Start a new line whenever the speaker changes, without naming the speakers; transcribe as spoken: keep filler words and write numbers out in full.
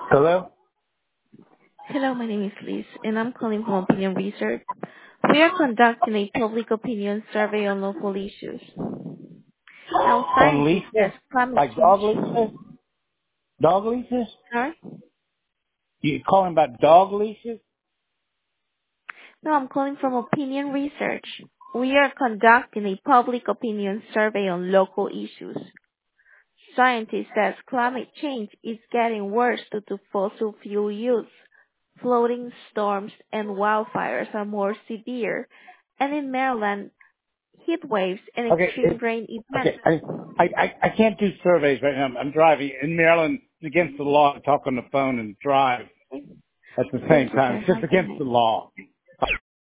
Hello?
Hello, my name is Liz, and I'm calling from Opinion Research. We are conducting a public opinion survey on local issues. Now,
On
scientists
leashes?
test climate
Like
change.
dog leashes? Dog leashes?
Sorry?
You calling about dog leashes?
No, I'm calling from Opinion Research. We are conducting a public opinion survey on local issues. Scientists says climate change is getting worse due to fossil fuel use. Flooding, storms, and wildfires are more severe, and in Maryland, heat waves and
Okay,
extreme
it,
rain
okay,
events.
I, I, I I can't do surveys right now. I'm, I'm driving. In Maryland, it's against the law to talk on the phone and drive at the same
Thank you,
time.
sir.
It's just
Have a good
against
night.
the law.